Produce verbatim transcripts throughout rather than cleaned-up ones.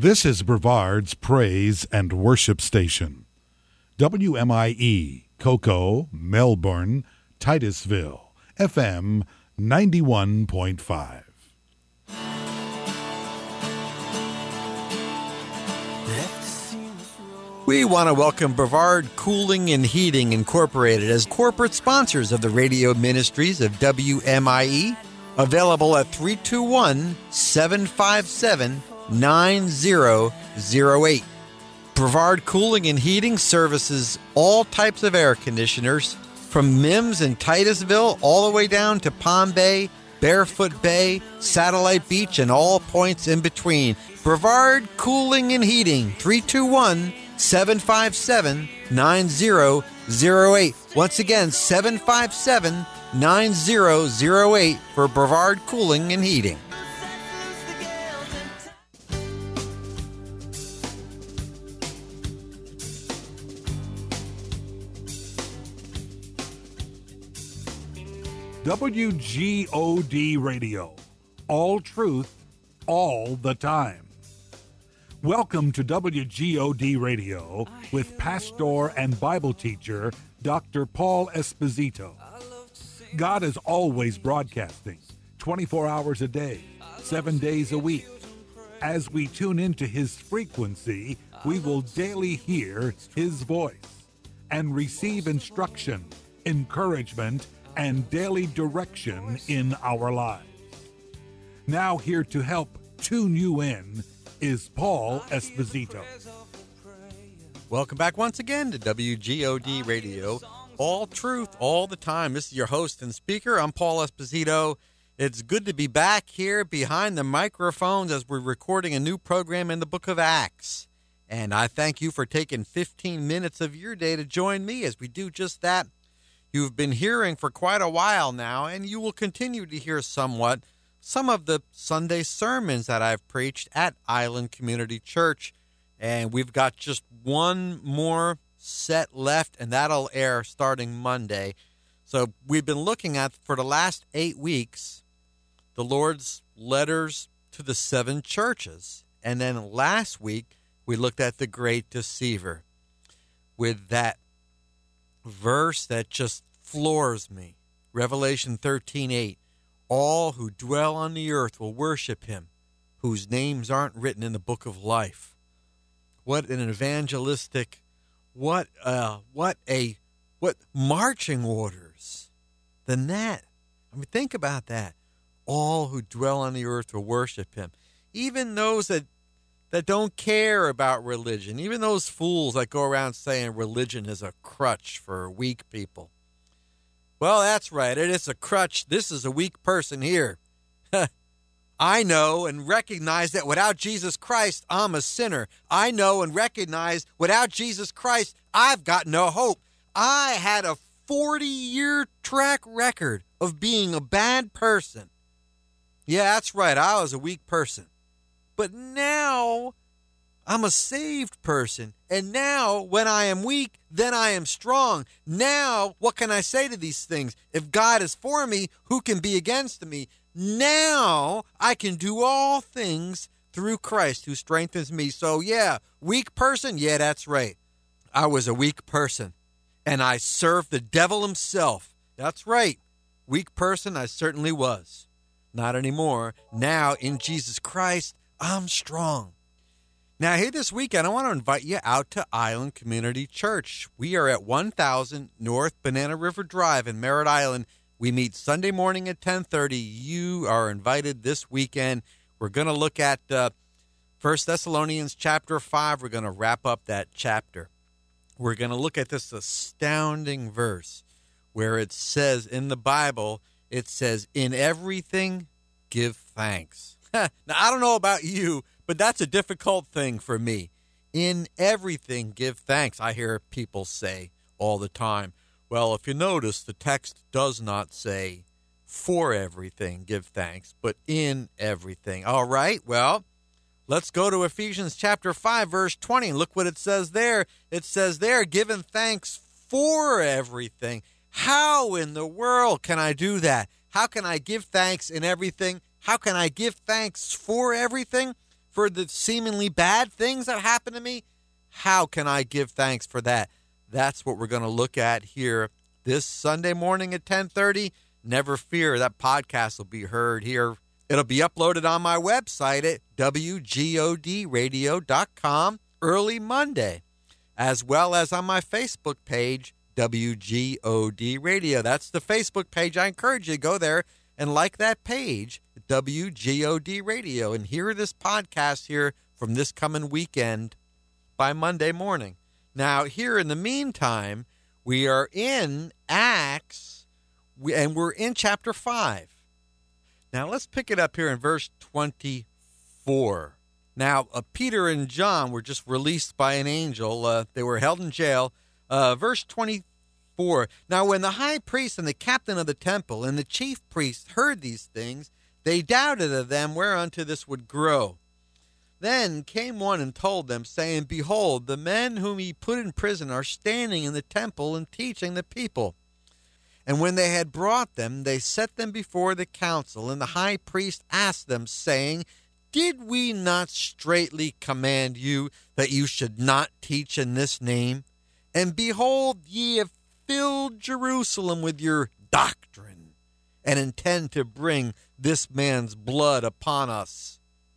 This is Brevard's Praise and Worship Station. W M I E, Cocoa, Melbourne, Titusville, F M ninety-one point five. We want to welcome Brevard Cooling and Heating Incorporated as corporate sponsors of the radio ministries of W M I E, available at three two one, seven five seven, nine zero zero eight. Brevard Cooling and Heating services all types of air conditioners, from Mims and Titusville all the way down to Palm Bay, Barefoot Bay, Satellite Beach, and all points in between. Brevard Cooling and Heating, three two one, seven five seven, nine zero zero eight. Once again, seven five seven, nine zero zero eight for Brevard Cooling and Heating. W G O D Radio. All truth, all the time. Welcome to W G O D Radio with pastor and Bible teacher Doctor Paul Esposito. God is always broadcasting, twenty-four hours a day, seven days a week. As we tune into his frequency, we will daily hear his voice and receive instruction, encouragement, and daily direction in our lives. Now here to help tune you in is Paul Esposito. Welcome back once again to W G O D Radio. All truth, all the time. This is your host and speaker. I'm Paul Esposito. It's good to be back here behind the microphones as we're recording a new program in the book of Acts. And I thank you for taking fifteen minutes of your day to join me as we do just that. You've been hearing for quite a while now, and you will continue to hear somewhat some of the Sunday sermons that I've preached at Island Community Church. And we've got just one more set left, and that'll air starting Monday. So we've been looking at, for the last eight weeks, the Lord's letters to the seven churches. And then last week, we looked at the great deceiver with that verse that just floors me. Revelation thirteen eight. All who dwell on the earth will worship him, whose names aren't written in the book of life. What an evangelistic, what uh, what a, what marching orders than that. I mean, think about that. All who dwell on the earth will worship him. Even those that that don't care about religion, even those fools that go around saying religion is a crutch for weak people. Well, that's right. It is a crutch. This is a weak person here. I know and recognize that without Jesus Christ, I'm a sinner. I know and recognize without Jesus Christ, I've got no hope. I had a forty-year track record of being a bad person. Yeah, that's right. I was a weak person. But now I'm a saved person. And now when I am weak, then I am strong. Now, what can I say to these things? If God is for me, who can be against me? Now I can do all things through Christ who strengthens me. So yeah, weak person. Yeah, that's right. I was a weak person and I served the devil himself. That's right. Weak person. I certainly was. Not anymore. Now in Jesus Christ, I'm strong. Now, here this weekend, I want to invite you out to Island Community Church. We are at one thousand North Banana River Drive in Merritt Island. We meet Sunday morning at ten thirty. You are invited this weekend. We're going to look at uh, First Thessalonians chapter five. We're going to wrap up that chapter. We're going to look at this astounding verse where it says in the Bible, it says, in everything, give thanks. Now, I don't know about you, but that's a difficult thing for me. In everything, give thanks. I hear people say all the time. Well, if you notice, the text does not say for everything, give thanks, but in everything. All right, well, let's go to Ephesians chapter five, verse twenty. And look what it says there. It says there, giving thanks for everything. How in the world can I do that? How can I give thanks in everything? How can I give thanks for everything? for the seemingly bad things that happen to me, how can I give thanks for that? That's what we're going to look at here this Sunday morning at ten thirty. Never fear, that podcast will be heard here. It'll be uploaded on my website at W G O D radio dot com early Monday, as well as on my Facebook page, W G O D Radio. That's the Facebook page. I encourage you to go there and like that page, W G O D Radio, and hear this podcast here from this coming weekend by Monday morning. Now, here in the meantime, we are in Acts, and we're in chapter five. Now, let's pick it up here in verse twenty-four. Now, uh, Peter and John were just released by an angel. Uh, they were held in jail. Uh, verse twenty-four. Now, when the high priest and the captain of the temple and the chief priest heard these things, they doubted of them whereunto this would grow. Then came one and told them, saying, Behold, the men whom ye put in prison are standing in the temple and teaching the people. And when they had brought them, they set them before the council. And the high priest asked them, saying, Did we not straitly command you that you should not teach in this name? And behold, ye have filled Jerusalem with your doctrine, and intend to bring this man's blood upon us.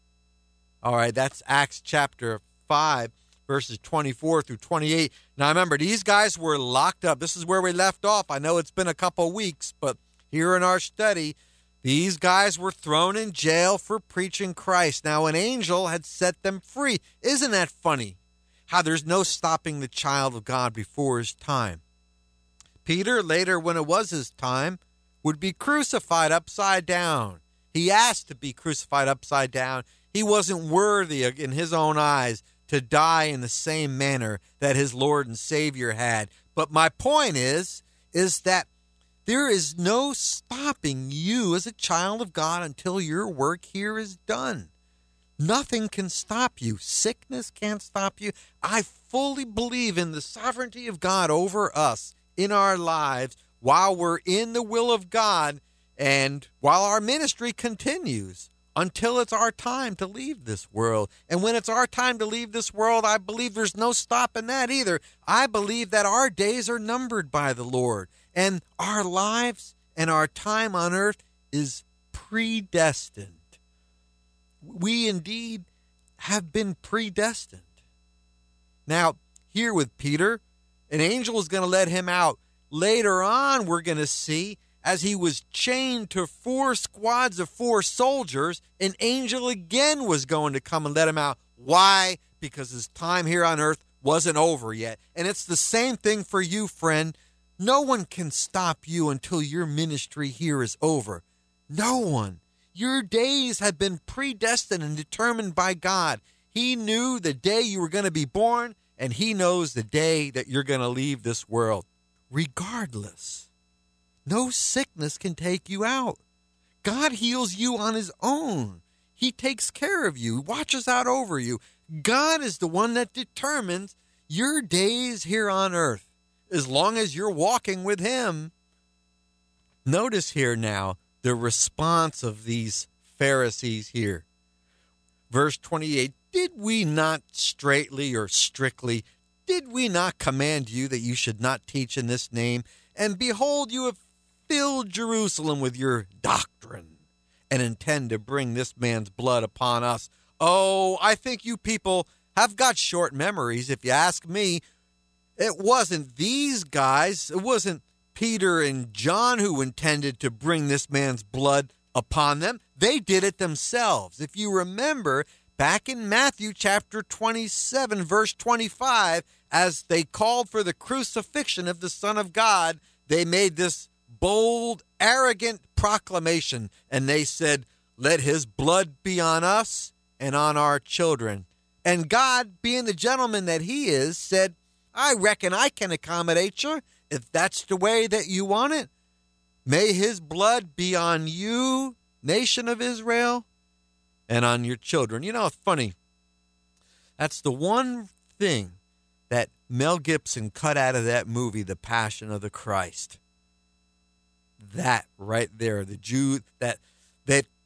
All right, that's Acts chapter five, verses twenty-four through twenty-eight. Now, remember, these guys were locked up. This is where we left off. I know it's been a couple weeks, but here in our study, these guys were thrown in jail for preaching Christ. Now, an angel had set them free. Isn't that funny? How there's no stopping the child of God before his time. Peter, later when it was his time, would be crucified upside down. He asked to be crucified upside down. He wasn't worthy in his own eyes to die in the same manner that his Lord and Savior had. But my point is, is that there is no stopping you as a child of God until your work here is done. Nothing can stop you. Sickness can't stop you. I fully believe in the sovereignty of God over us in our lives while we're in the will of God and while our ministry continues until it's our time to leave this world. And when it's our time to leave this world, I believe there's no stopping that either. I believe that our days are numbered by the Lord, and our lives and our time on earth is predestined. We indeed have been predestined. Now, here with Peter, an angel is going to let him out. Later on, we're going to see, as he was chained to four squads of four soldiers, an angel again was going to come and let him out. Why? Because his time here on earth wasn't over yet. And it's the same thing for you, friend. No one can stop you until your ministry here is over. No one. Your days have been predestined and determined by God. He knew the day you were going to be born, and he knows the day that you're going to leave this world. Regardless, no sickness can take you out. God heals you on his own. He takes care of you, watches out over you. God is the one that determines your days here on earth, as long as you're walking with him. Notice here now the response of these Pharisees here. Verse twenty-eight, did we not straitly or strictly, did we not command you that you should not teach in this name? And behold, you have filled Jerusalem with your doctrine and intend to bring this man's blood upon us. Oh, I think you people have got short memories, if you ask me. It wasn't these guys, it wasn't Peter and John who intended to bring this man's blood upon them. They did it themselves. If you remember, back in Matthew chapter twenty-seven, verse twenty-five, as they called for the crucifixion of the Son of God, they made this bold, arrogant proclamation, and they said, let his blood be on us and on our children. And God, being the gentleman that he is, said, I reckon I can accommodate you if that's the way that you want it. May his blood be on you, nation of Israel, and on your children. You know, it's funny. That's the one thing that Mel Gibson cut out of that movie, The Passion of the Christ. That right there, the Jew, that that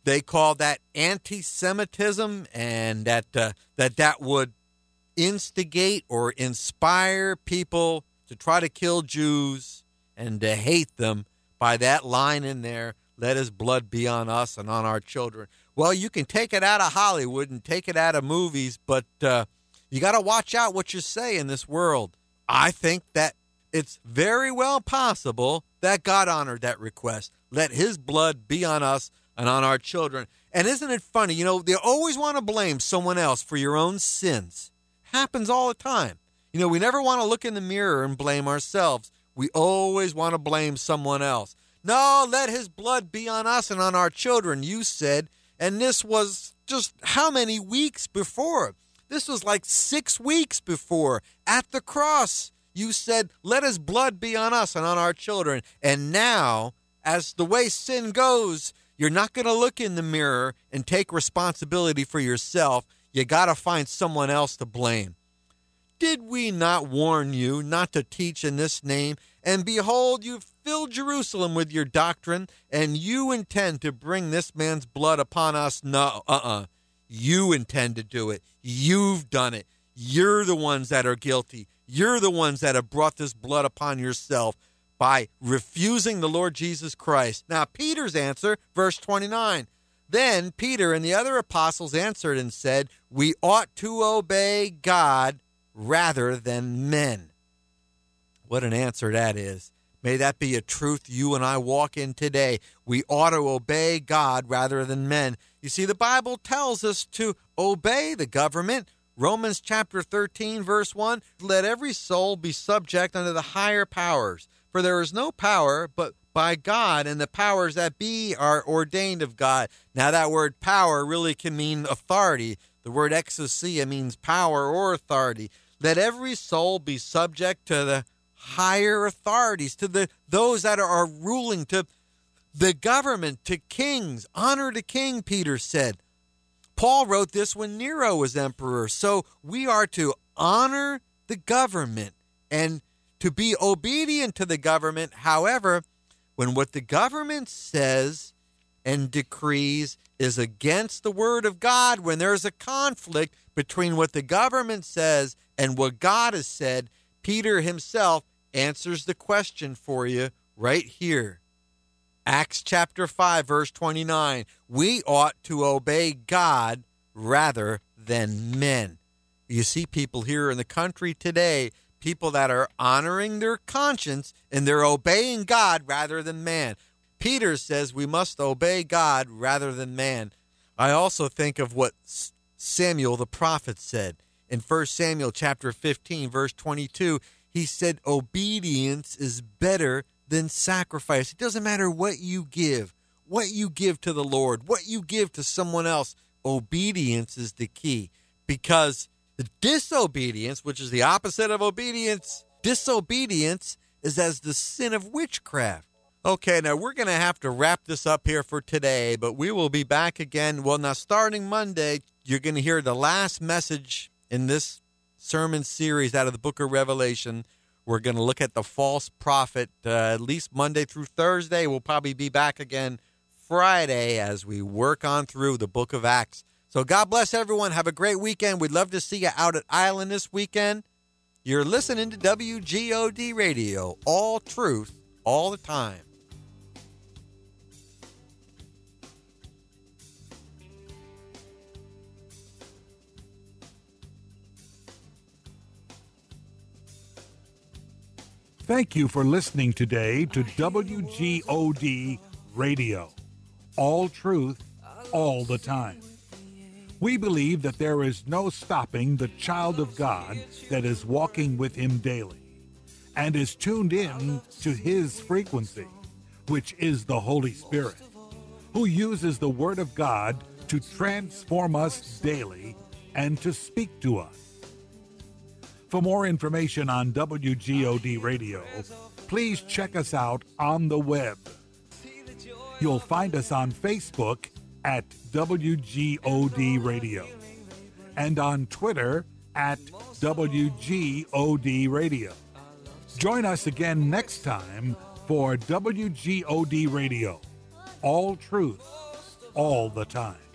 they call that anti-Semitism, and that uh, that that would instigate or inspire people to try to kill Jews and to hate them by that line in there, let his blood be on us and on our children. Well, you can take it out of Hollywood and take it out of movies, but uh, you got to watch out what you say in this world. I think that it's very well possible that God honored that request. Let his blood be on us and on our children. And isn't it funny? You know, they always want to blame someone else for your own sins. Happens all the time. You know, we never want to look in the mirror and blame ourselves. We always want to blame someone else. No, let his blood be on us and on our children, you said. And this was just how many weeks before? This was like six weeks before. At the cross, you said, let his blood be on us and on our children. And now, as the way sin goes, you're not going to look in the mirror and take responsibility for yourself. You got to find someone else to blame. Did we not warn you not to teach in this name? And behold, you've filled Jerusalem with your doctrine, and you intend to bring this man's blood upon us? No, uh-uh. You intend to do it. You've done it. You're the ones that are guilty. You're the ones that have brought this blood upon yourself by refusing the Lord Jesus Christ. Now, Peter's answer, verse twenty-nine. Then Peter and the other apostles answered and said, we ought to obey God rather than men. What an answer that is. May that be a truth you and I walk in today. We ought to obey God rather than men. You see, the Bible tells us to obey the government. Romans chapter thirteen, verse one, let every soul be subject unto the higher powers. For there is no power but by God, and the powers that be are ordained of God. Now that word power really can mean authority. The word exousia means power or authority. Let every soul be subject to the higher authorities, to the those that are ruling, to the government, to kings. Honor the king, Peter said. Paul wrote this when Nero was emperor. So we are to honor the government and to be obedient to the government. However, when what the government says and decrees is against the word of God, when there's a conflict between what the government says and what God has said, Peter himself answers the question for you right here. Acts chapter five, verse twenty-nine. We ought to obey God rather than men. You see people here in the country today, people that are honoring their conscience and they're obeying God rather than man. Peter says we must obey God rather than man. I also think of what Samuel the prophet said in First Samuel chapter fifteen, verse twenty-two. He said, obedience is better than sacrifice. It doesn't matter what you give, what you give to the Lord, what you give to someone else. Obedience is the key, because the disobedience, which is the opposite of obedience, disobedience is as the sin of witchcraft. Okay, now we're going to have to wrap this up here for today, but we will be back again. Well, now starting Monday, you're going to hear the last message in this sermon series out of the book of Revelation. We're going to look at the false prophet uh, at least Monday through Thursday. We'll probably be back again Friday as we work on through the book of Acts. So God bless everyone. Have a great weekend. We'd love to see you out at Island this weekend. You're listening to W G O D Radio, all truth, all the time. Thank you for listening today to W G O D Radio. All truth, all the time. We believe that there is no stopping the child of God that is walking with him daily and is tuned in to his frequency, which is the Holy Spirit, who uses the Word of God to transform us daily and to speak to us. For more information on W G O D Radio, please check us out on the web. You'll find us on Facebook at W G O D Radio and on Twitter at W G O D Radio. Join us again next time for W G O D Radio, all truth, all the time.